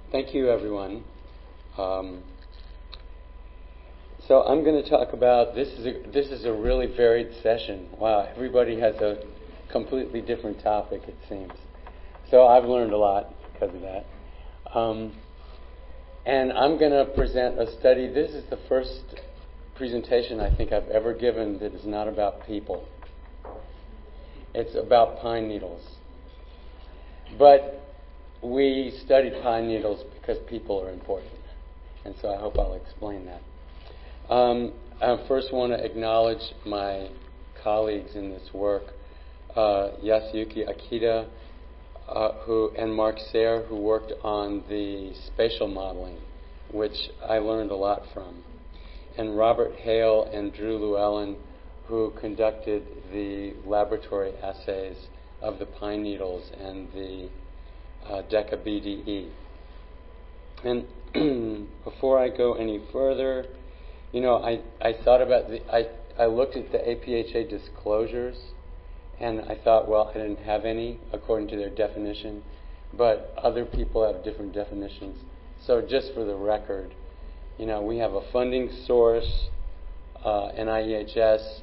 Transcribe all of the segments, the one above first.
Thank you, everyone. So I'm going to talk about this is a really varied session. Wow, everybody has a completely different topic, it seems. So I've learned a lot because of that. And I'm going to present a study. This is the first presentation I think I've ever given that is not about people. It's about pine needles. But we study pine needles because people are important. And so I hope I'll explain that. I first want to acknowledge my colleagues in this work, Yasuyuki Akita and Mark Sayre, who worked on the spatial modeling, which I learned a lot from, and Robert Hale and Drew Llewellyn, who conducted the laboratory assays of the pine needles and the Deca BDE. And before I go any further, I thought about I looked at the APHA disclosures, and I thought, well, I didn't have any according to their definition, but other people have different definitions. So just for the record, we have a funding source, NIEHS.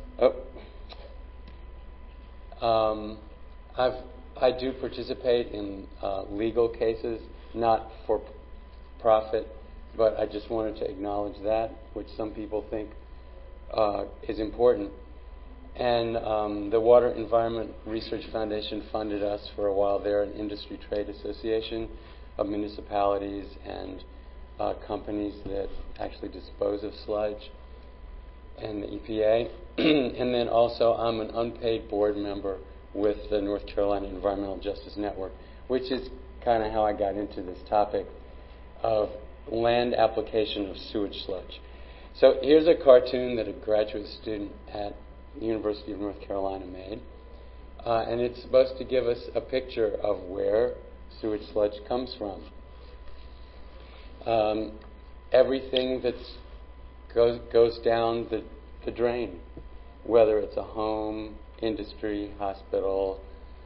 I do participate in legal cases, not for profit, but I just wanted to acknowledge that, which some people think is important. And the Water Environment Research Foundation funded us for a while. They're an industry trade association of municipalities and companies that actually dispose of sludge, and the EPA. And then also I'm an unpaid board member with the North Carolina Environmental Justice Network, which is kind of how I got into this topic of land application of sewage sludge. So here's a cartoon that a graduate student at the University of North Carolina made. And it's supposed to give us a picture of where sewage sludge comes from. Everything that goes down the drain, whether it's a home, industry, hospital,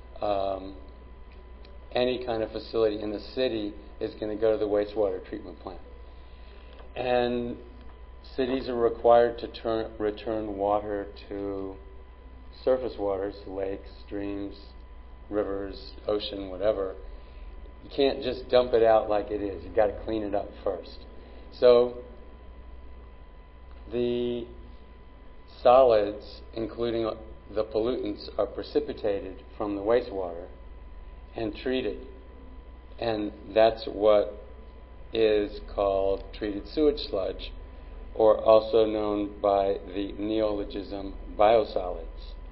any kind of facility in the city is going to go to the wastewater treatment plant. And cities are required to return water to surface waters, lakes, streams, rivers, ocean, whatever. You can't just dump it out like it is. You've got to clean it up first. So the solids, including the pollutants, are precipitated from the wastewater and treated. And that's what is called treated sewage sludge, or also known by the neologism biosolids.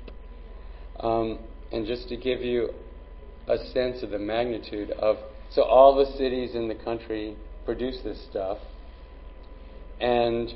And just to give you a sense of the magnitude of, so all the cities in the country produce this stuff, and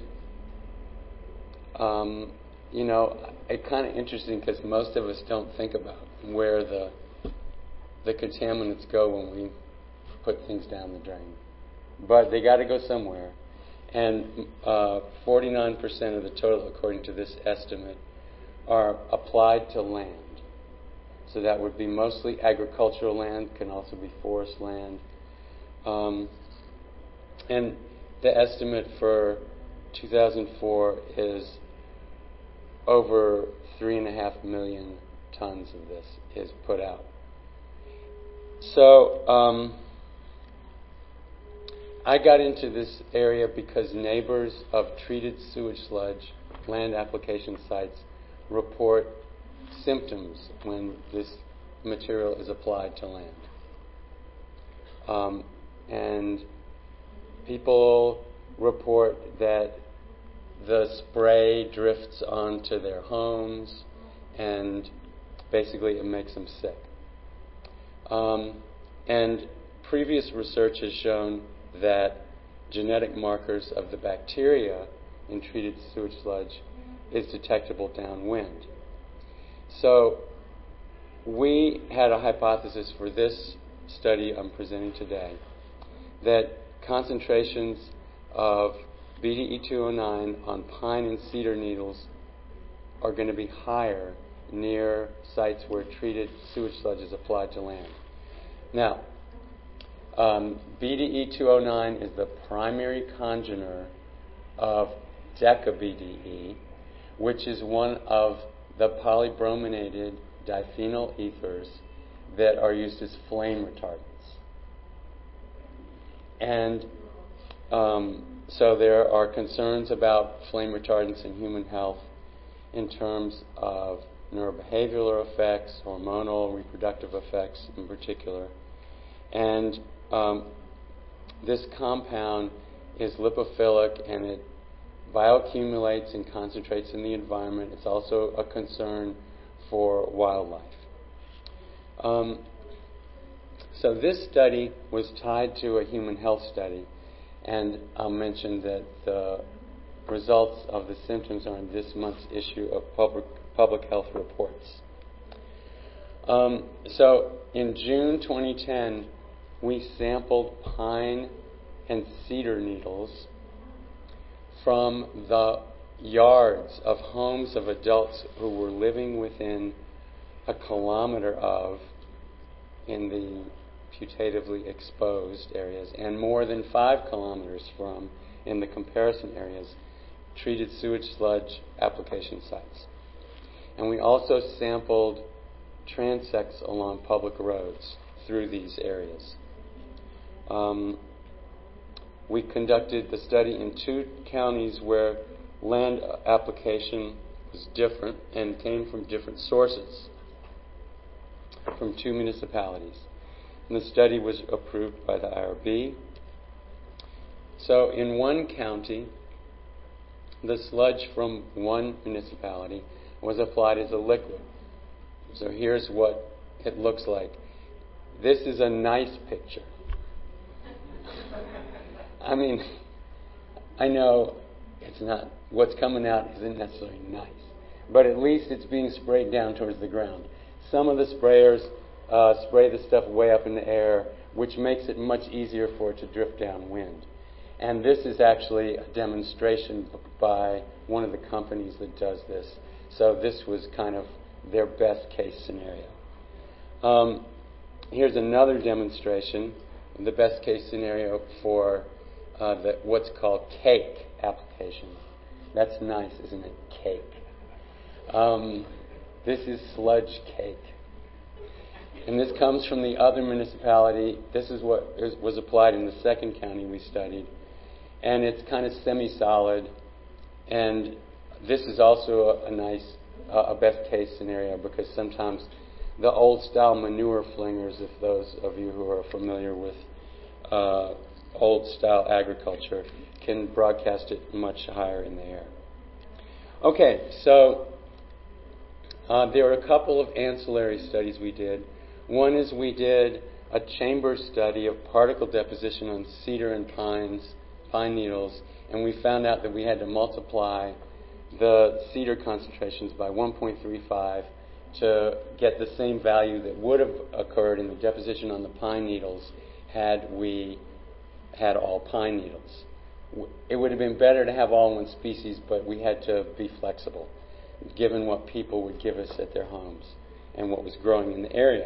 it's kind of interesting because most of us don't think about where the contaminants go when we put things down the drain. But they got to go somewhere. And 49% of the total, according to this estimate, are applied to land. So that would be mostly agricultural land, can also be forest land. And the estimate for 2004 is over 3.5 million tons of this is put out. So I got into this area because neighbors of treated sewage sludge land application sites report symptoms when this material is applied to land. And people report that the spray drifts onto their homes and basically it makes them sick. And previous research has shown that genetic markers of the bacteria in treated sewage sludge is detectable downwind. So we had a hypothesis for this study I'm presenting today, that concentrations of BDE-209 on pine and cedar needles are going to be higher near sites where treated sewage sludge is applied to land. Now, BDE 209 is the primary congener of deca-BDE, which is one of the polybrominated diphenyl ethers that are used as flame retardants. And so there are concerns about flame retardants in human health in terms of neurobehavioral effects, hormonal, reproductive effects in particular. And this compound is lipophilic, and it bioaccumulates and concentrates in the environment. It's also a concern for wildlife. So this study was tied to a human health study, and I'll mention that the results of the symptoms are in this month's issue of Public Health Reports. So in June 2010, we sampled pine and cedar needles from the yards of homes of adults who were living within a kilometer of, in the putatively exposed areas, and more than 5 kilometers from, in the comparison areas, treated sewage sludge application sites. And we also sampled transects along public roads through these areas. We conducted the study in 2 counties where land application was different and came from different sources, from 2 municipalities. And the study was approved by the IRB. So in one county, the sludge from one municipality was applied as a liquid. So here's what it looks like. This is a nice picture. I mean, I know it's not, what's coming out isn't necessarily nice, but at least it's being sprayed down towards the ground. Some of the sprayers spray the stuff way up in the air, which makes it much easier for it to drift downwind. And this is actually a demonstration by one of the companies that does this. So this was kind of their best case scenario. Here's another demonstration, the best case scenario for what's called cake application. That's nice, isn't it? Cake. This is sludge cake. And this comes from the other municipality. This is what was applied in the second county we studied. And it's kind of semi-solid. And this is also a nice, a best case scenario, because sometimes the old style manure flingers, if those of you who are familiar with old style agriculture, can broadcast it much higher in the air. Okay, so there are a couple of ancillary studies we did. One is we did a chamber study of particle deposition on cedar and pine needles, and we found out that we had to multiply the cedar concentrations by 1.35 to get the same value that would have occurred in the deposition on the pine needles had we had all pine needles. It would have been better to have all one species, but we had to be flexible, given what people would give us at their homes and what was growing in the area.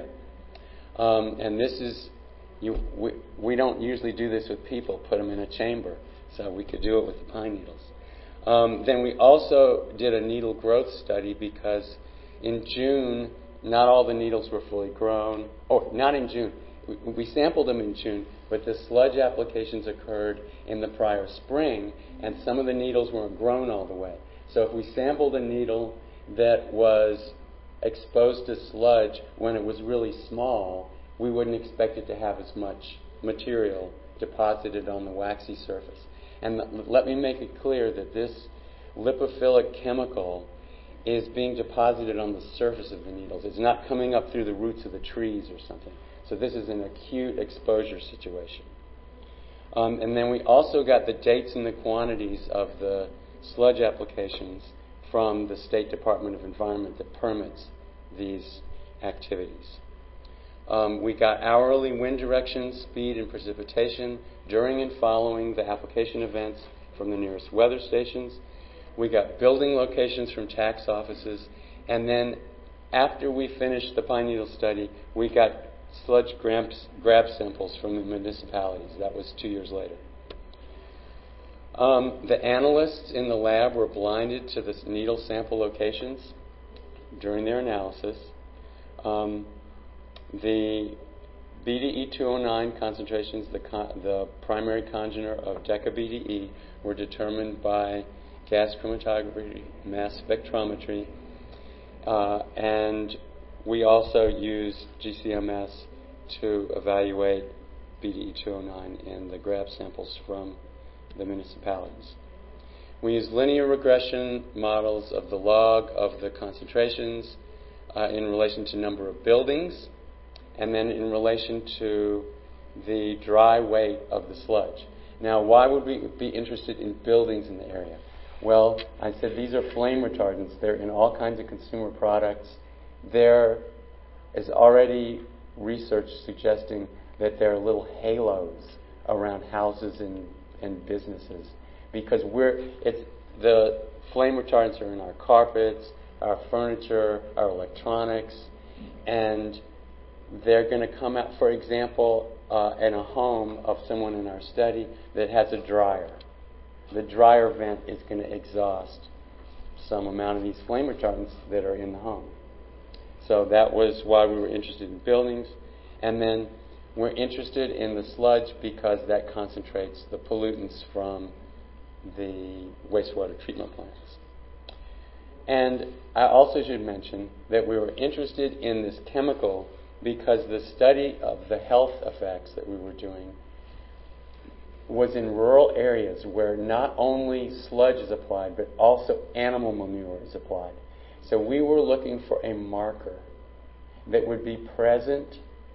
And this is, we don't usually do this with people, put them in a chamber, so we could do it with the pine needles. Then we also did a needle growth study, because in June, not all the needles were fully grown. Oh, not in June. We sampled them in June, but the sludge applications occurred in the prior spring, and some of the needles weren't grown all the way. So if we sampled a needle that was exposed to sludge when it was really small, we wouldn't expect it to have as much material deposited on the waxy surface. And let me make it clear that this lipophilic chemical is being deposited on the surface of the needles. It's not coming up through the roots of the trees or something. So this is an acute exposure situation. And then we also got the dates and the quantities of the sludge applications from the State Department of Environment that permits these activities. We got hourly wind direction, speed, and precipitation during and following the application events from the nearest weather stations. We got building locations from tax offices. And then after we finished the pine needle study, we got sludge grab samples from the municipalities. That was 2 years later. The analysts in the lab were blinded to the needle sample locations during their analysis. The BDE-209 concentrations, the primary congener of deca-BDE, were determined by gas chromatography, mass spectrometry, and we also used GCMS to evaluate BDE-209 in the grab samples from the municipalities. We used linear regression models of the log of the concentrations in relation to number of buildings, and then in relation to the dry weight of the sludge. Now, why would we be interested in buildings in the area? Well, I said these are flame retardants. They're in all kinds of consumer products. There is already research suggesting that there are little halos around houses and businesses, because the flame retardants are in our carpets, our furniture, our electronics, and they're going to come out, for example, in a home of someone in our study that has a dryer. The dryer vent is going to exhaust some amount of these flame retardants that are in the home. So that was why we were interested in buildings. And then we're interested in the sludge because that concentrates the pollutants from the wastewater treatment plants. And I also should mention that we were interested in this chemical because the study of the health effects that we were doing was in rural areas where not only sludge is applied, but also animal manure is applied. So we were looking for a marker that would be present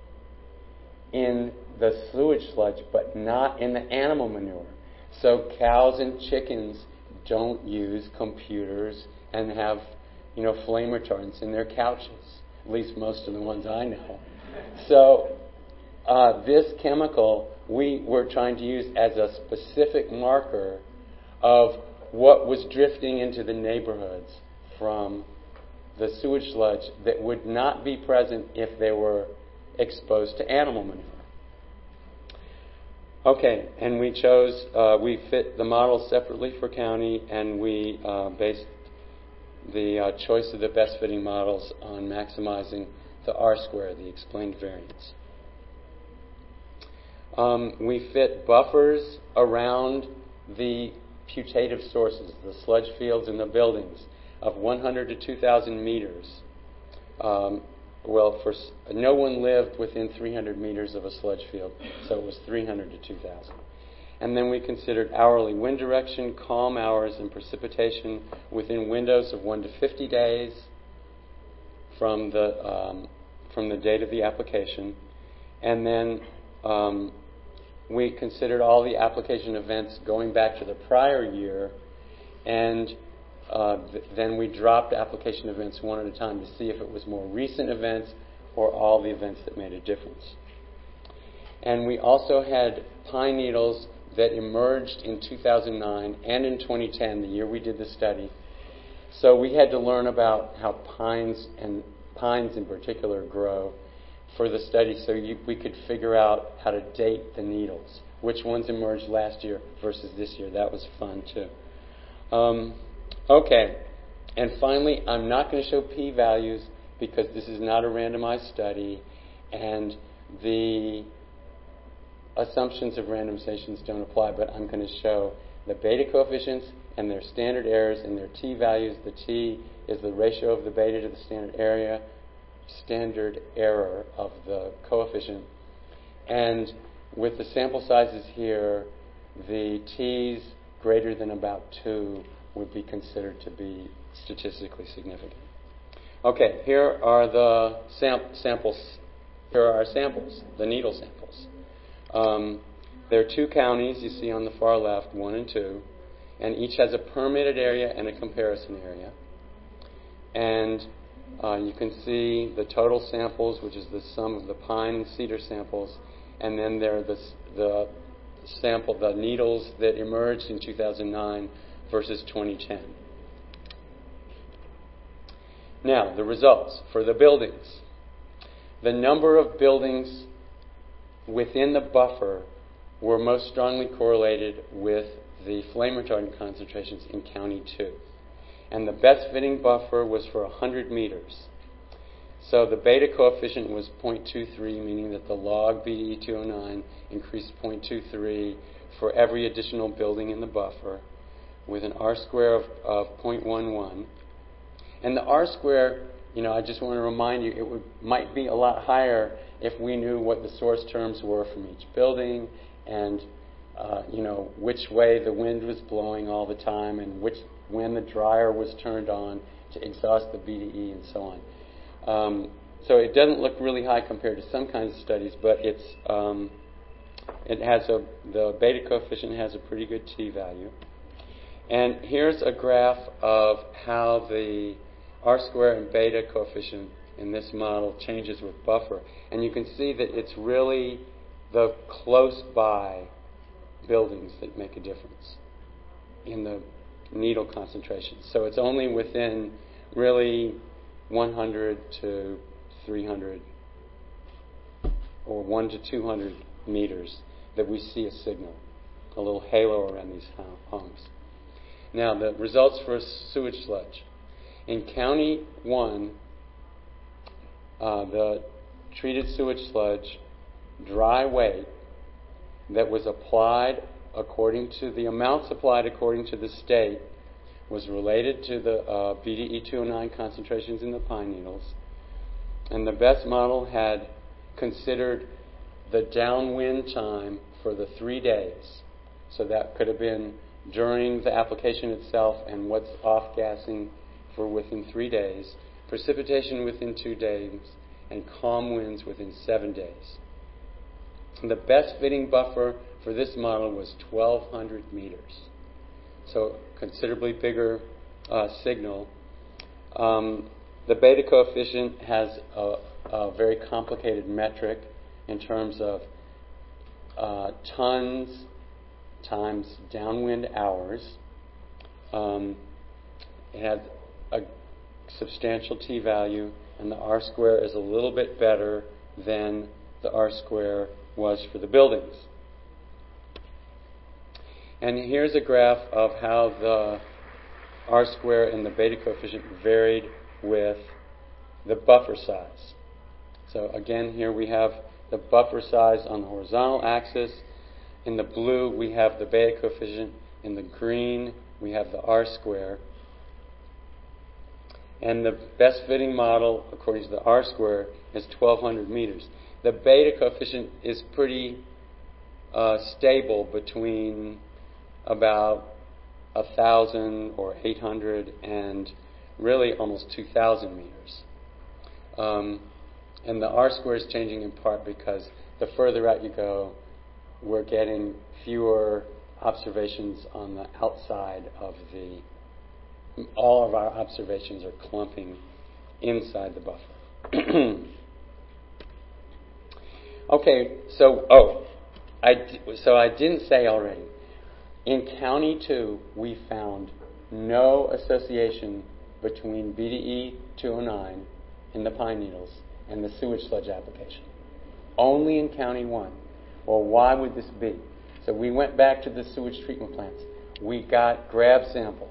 in the sewage sludge, but not in the animal manure. So cows and chickens don't use computers and have, flame retardants in their couches. At least most of the ones I know. So this chemical we were trying to use as a specific marker of what was drifting into the neighborhoods from the sewage sludge that would not be present if they were exposed to animal manure. Okay, and we fit the models separately for county, and we based the choice of the best fitting models on maximizing the R-square, the explained variance. We fit buffers around the putative sources, the sludge fields in the buildings, of 100 to 2,000 meters. No one lived within 300 meters of a sludge field, so it was 300 to 2,000. And then we considered hourly wind direction, calm hours, and precipitation within windows of 1 to 50 days from the date of the application. And then we considered all the application events going back to the prior year, and then we dropped application events one at a time to see if it was more recent events or all the events that made a difference. And we also had pine needles that emerged in 2009 and in 2010, the year we did the study. So we had to learn about how pines in particular grow for the study, so we could figure out how to date the needles, which ones emerged last year versus this year. That was fun too. Okay, and finally, I'm not going to show p-values because this is not a randomized study, and the assumptions of randomizations don't apply, but I'm going to show the beta coefficients and their standard errors and their t-values. The t is the ratio of the beta to the standard error of the coefficient. And with the sample sizes here, the t's greater than about 2 would be considered to be statistically significant. Okay, here are the samples. Here are our samples, the needle samples. There are 2 counties you see on the far left, 1 and 2, and each has a permitted area and a comparison area. And you can see the total samples, which is the sum of the pine and cedar samples, and then there are the needles that emerged in 2009 versus 2010. Now, the results for the buildings. the number of buildings within the buffer were most strongly correlated with the flame retardant concentrations in County 2. And the best fitting buffer was for 100 meters. So the beta coefficient was 0.23, meaning that the log BDE 209 increased 0.23 for every additional building in the buffer, with an R square of 0.11. And the R square, I just want to remind you, might be a lot higher if we knew what the source terms were from each building, and which way the wind was blowing all the time, and when the dryer was turned on to exhaust the BDE, and so on. So it doesn't look really high compared to some kinds of studies, but the beta coefficient has a pretty good t-value. And here's a graph of how the R square and beta coefficient in this model changes with buffer. And you can see that it's really the close by buildings that make a difference in the needle concentration. So it's only within really 100 to 300 or 1 to 200 meters that we see a signal, a little halo around these homes. Now, the results for sewage sludge. In County 1, the treated sewage sludge dry weight that was applied according to the amounts applied according to the state was related to the BDE 209 concentrations in the pine needles. And the best model had considered the downwind time for the 3 days. So that could have been during the application itself and what's off-gassing for within 3 days, precipitation within 2 days, and calm winds within 7 days. And the best fitting buffer for this model was 1,200 meters. So considerably bigger signal. The beta coefficient has a very complicated metric in terms of tons times downwind hours. It had a substantial t-value, and the R square is a little bit better than the R square was for the buildings. And here's a graph of how the R square and the beta coefficient varied with the buffer size. So again, here we have the buffer size on the horizontal axis. In the blue, we have the beta coefficient. In the green, we have the R square. And the best fitting model, according to the R square, is 1,200 meters. The beta coefficient is pretty stable between about 1,000 or 800 and really almost 2,000 meters. And the R square is changing in part because the further out you go, we're getting fewer observations on the outside of all of our observations are clumping inside the buffer. Okay, I didn't say already. In County 2, we found no association between BDE 209 in the pine needles and the sewage sludge application. Only in County 1. Well, why would this be? So we went back to the sewage treatment plants. We got grab samples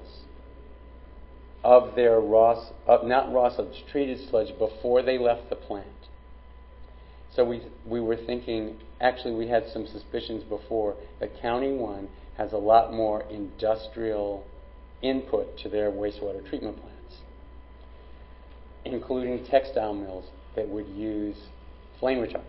of their treated sludge before they left the plant. So we were thinking, actually we had some suspicions before, that County 1 has a lot more industrial input to their wastewater treatment plants, including textile mills that would use flame retardants.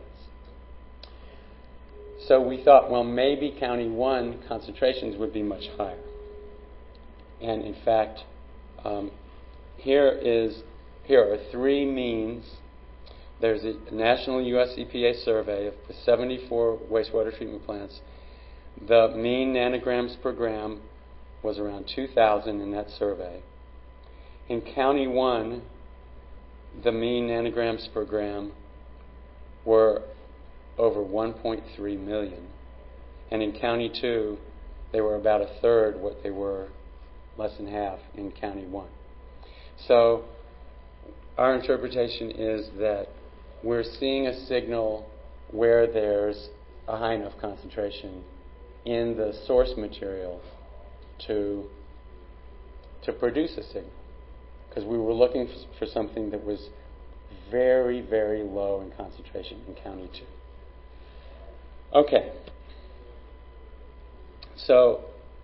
So we thought, well, maybe County 1 concentrations would be much higher. And in fact, here are 3 means. There's a national US EPA survey of the 74 wastewater treatment plants. The mean nanograms per gram was around 2,000 in that survey. In County 1, the mean nanograms per gram were over 1.3 million. And in County 2, they were about a third what they were, less than half, in County 1. So our interpretation is that we're seeing a signal where there's a high enough concentration in the source material to produce a signal. Because we were looking for something that was very, very low in concentration in County 2. Okay. So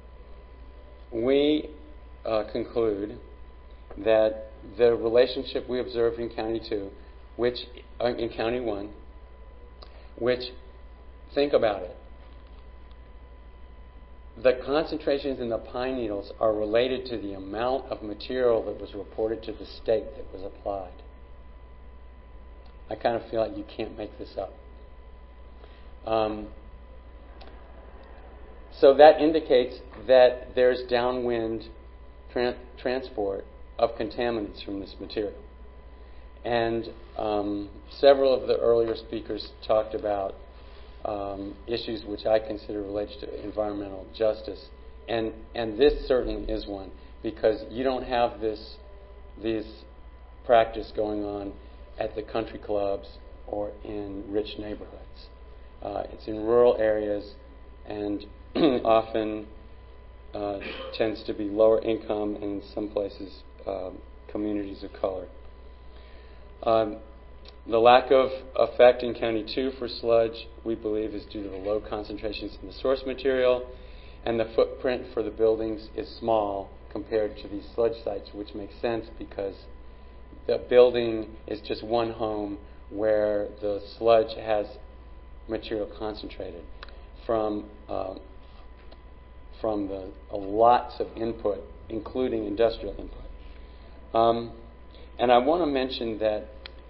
we conclude that the relationship we observed in County 2, which in County 1, which, think about it, the concentrations in the pine needles are related to the amount of material that was reported to the state that was applied. I kind of feel like you can't make this up. So that indicates that there's downwind transport of contaminants from this material. And several of the earlier speakers talked about issues which I consider related to environmental justice. And this certainly is one, because you don't have this practice going on at the country clubs or in rich neighborhoods. It's in rural areas and often tends to be lower income and in some places communities of color. The lack of effect in County 2 for sludge, we believe, is due to the low concentrations in the source material, and the footprint for the buildings is small compared to these sludge sites, which makes sense because the building is just one home where the sludge has material concentrated from the lots of input, including industrial input. And I want to mention that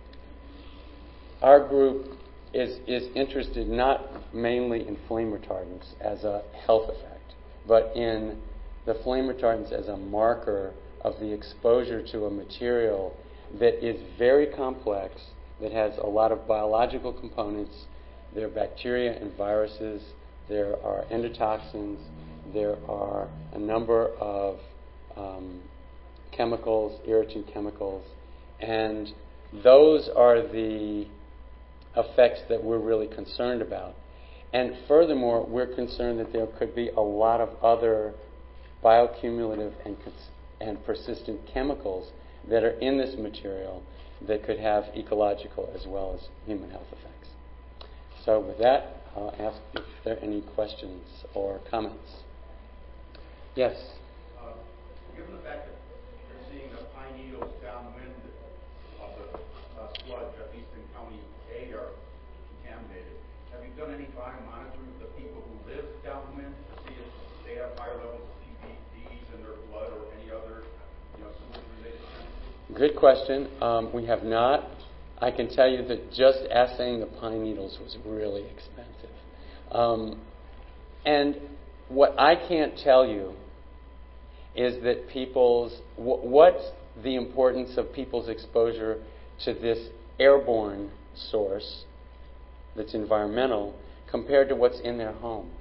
our group is interested not mainly in flame retardants as a health effect, but in the flame retardants as a marker of the exposure to a material that is very complex, that has a lot of biological components. There are bacteria and viruses, there are endotoxins, there are a number of chemicals, irritant chemicals, and those are the effects that we're really concerned about. And furthermore, we're concerned that there could be a lot of other bioaccumulative and persistent chemicals that are in this material that could have ecological as well as human health effects. So with that, I'll ask if there are any questions or comments. Yes? Given the fact that you're seeing the pine needles downwind of the sludge, at least in County A, are contaminated, have you done any biomonitoring of the people who live downwind to see if they have higher levels of PBDs in their blood or any other sewage-related chemicals? Good question. We have not. I can tell you that just assaying the pine needles was really expensive. And what I can't tell you is that what's the importance of people's exposure to this airborne source that's environmental compared to what's in their home.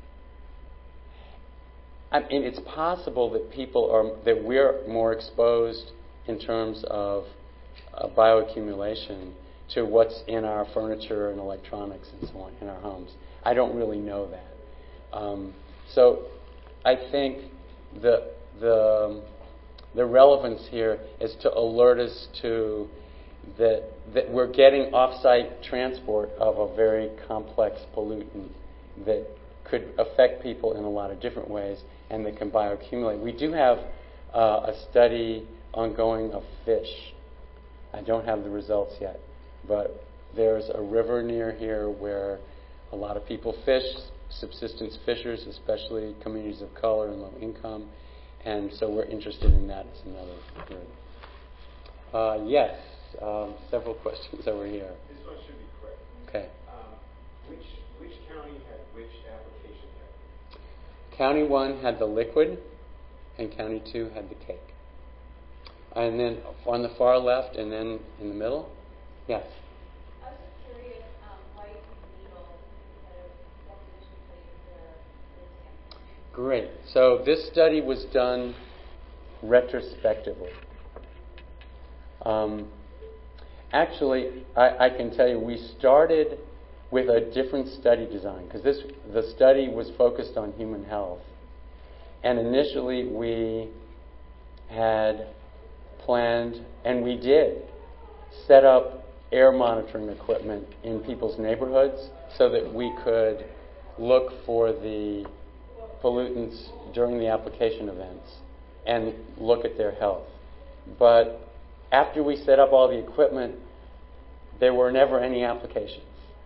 I mean, it's possible that we're more exposed in terms of bioaccumulation to what's in our furniture and electronics and so on in our homes. I don't really know that. So I think the relevance here is to alert us to that we're getting off-site transport of a very complex pollutant that could affect people in a lot of different ways and that can bioaccumulate. We do have a study ongoing of fish. I don't have the results yet, but there's a river near here where a lot of people fish, subsistence fishers, especially communities of color and low income, and so we're interested in that as another group. Yes, several questions over here. This one should be quick. Okay. Which county had which application technique? County 1 had the liquid, and County 2 had the cake. And then on the far left, and then in the middle? Yes? I was just curious why you use needles instead of what position put into the sample. Great. So this study was done retrospectively. Actually, I can tell you, we started with a different study design because the study was focused on human health. And initially we had planned, and we did, set up air monitoring equipment in people's neighborhoods so that we could look for the pollutants during the application events and look at their health. But after we set up all the equipment, there were never any applications.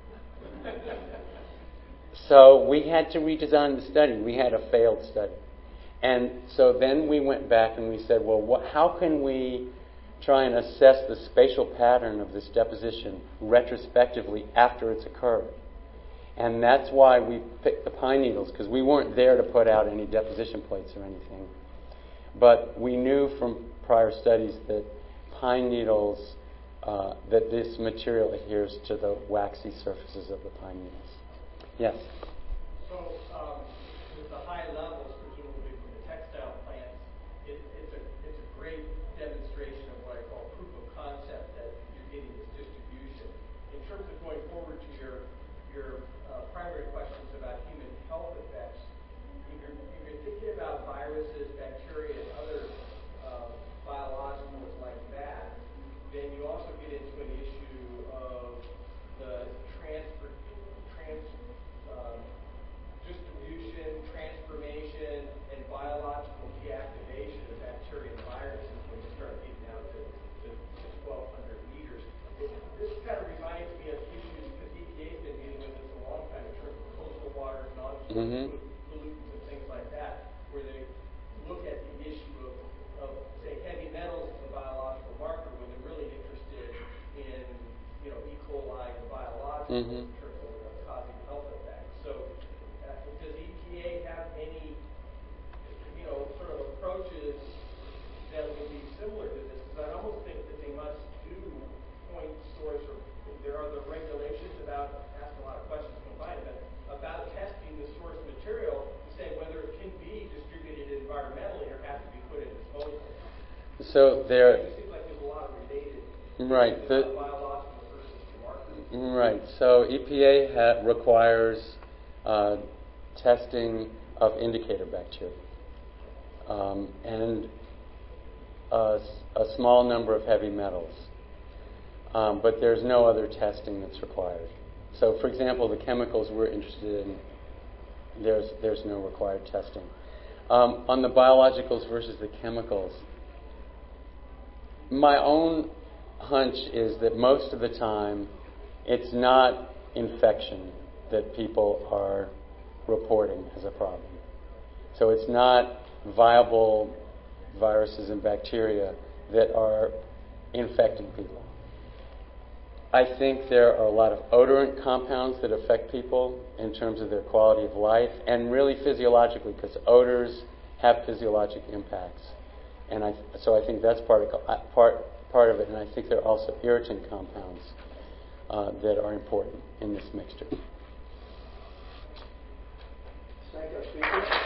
So we had to redesign the study. We had a failed study. And so then we went back and we said, well, how can we try and assess the spatial pattern of this deposition retrospectively after it's occurred? And that's why we picked the pine needles, because we weren't there to put out any deposition plates or anything. But we knew from prior studies that pine needles, that this material adheres to the waxy surfaces of the pine needles. Yes? So, with the high levels, presumably from the textile plants, it's a great demonstration of what I call proof of concept that you're getting this distribution. In terms of going forward to your primary questions about human health effects, if you're thinking about viruses, bacteria, and other biologicals like that, then you also get into an issue of the distribution, transformation, and biological deactivation of bacteria and viruses when you start getting down to 1,200 meters. This kind of reminds me of issues, because EPA has been dealing with this a long time in terms of coastal waters, non-pollutants, and things like that, where they look at the issue of say, heavy metals as a biological marker when they're really interested in, E. coli and biologicals in terms of causing health effects. So, does EPA have any, sort of approaches that would be similar to this? Because I almost think that they must do point source, or there are the regulations about, ask a lot of questions combined, but about testing the source material to say whether it can be distributed environmentally or have to be put in disposal. So there. It seems like there's a lot of related. Right. Biological versus markers. Right. So EPA requires testing of indicator bacteria and a small number of heavy metals. But there's no other testing that's required. So, for example, the chemicals we're interested in, there's no required testing. On the biologicals versus the chemicals, my own hunch is that most of the time it's not infection that people are reporting as a problem. So it's not viable viruses and bacteria that are infecting people. I think there are a lot of odorant compounds that affect people in terms of their quality of life, and really physiologically, because odors have physiologic impacts. And so I think that's part of it, and I think there are also irritant compounds that are important in this mixture. Thank you, speakers.